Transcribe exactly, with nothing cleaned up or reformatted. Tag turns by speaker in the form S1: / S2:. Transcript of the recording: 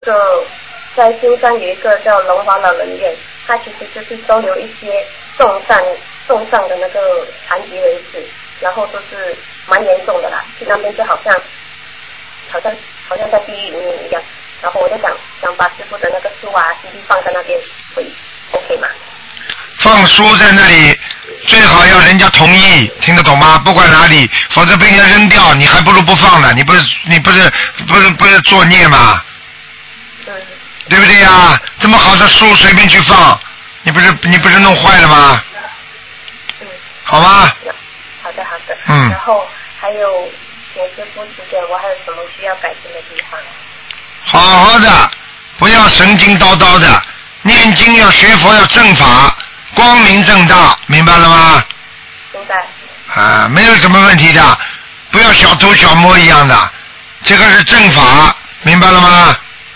S1: 个在新山有一个叫龙华老人院，它其实就是收留一些重伤重伤的那个残疾人士，然后都是蛮严重的啦，去那边就好像好像好像在地狱里面一样。然后我就想想把师父的那个书啊 C D 放在那边，会 OK 吗？
S2: 放书在那里最好要人家同意，听得懂吗？不管哪里，否则被人家扔掉，你还不如不放呢。你不是你不是不是不是作孽吗？
S1: 嗯。
S2: 对不对呀？这么好的书随便去放，你不是你不是弄坏了吗？
S1: 嗯。
S2: 好吗？
S1: 好的好的。
S2: 嗯。
S1: 然后还有请师父指点我还有什么需要改进的地方？
S2: 好好的，不要神经叨叨的，念经要学佛要正法，光明正大，明白了吗？
S1: 明白。
S2: 啊，没有什么问题的，不要小偷小摸一样的，这个是正法，明白了吗？